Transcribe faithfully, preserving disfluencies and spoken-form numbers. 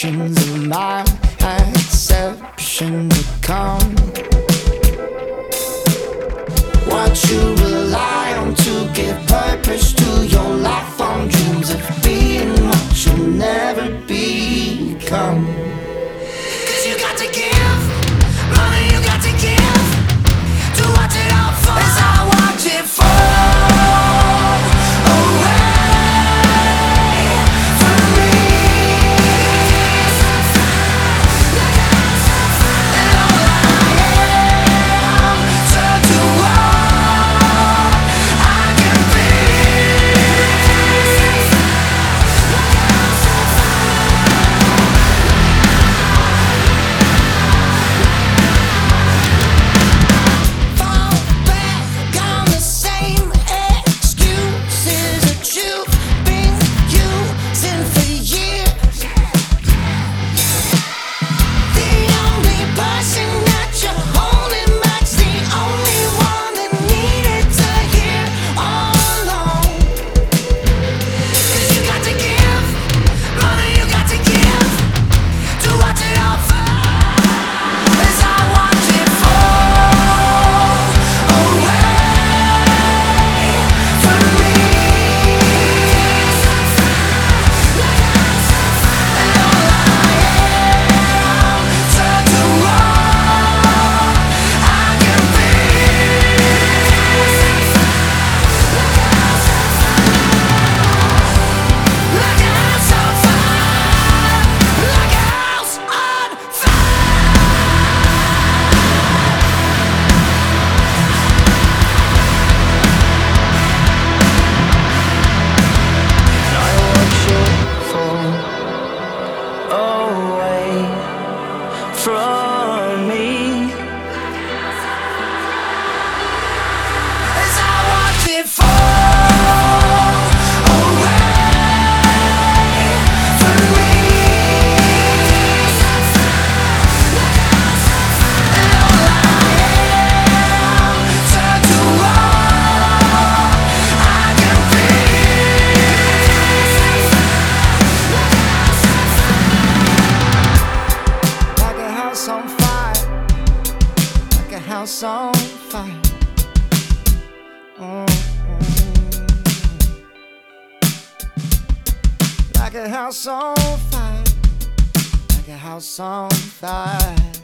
actions of my exception become what you rely on to give purpose to your life on dreams of being what you'll never become. Cause you got to give, mother, you got to give, to watch it all fall as I watch it fall away from me. And all I am turned to what I can be. Fall back on the same excuses that you've been using for years. The only person that you're holding back's the only one that needed to hear all along. Cause you got to give, mother, you got to give, to watch it all fall as I watch it fall away from me. And all I am turned to what I can be. Like a house on fire, like a house on I watch it fall away from me as I watch it fall away from me. And all I am turned to what I can be. Like a house on fire, like a house on fire. Mm-mm. Like a house on fire, like a house on fire.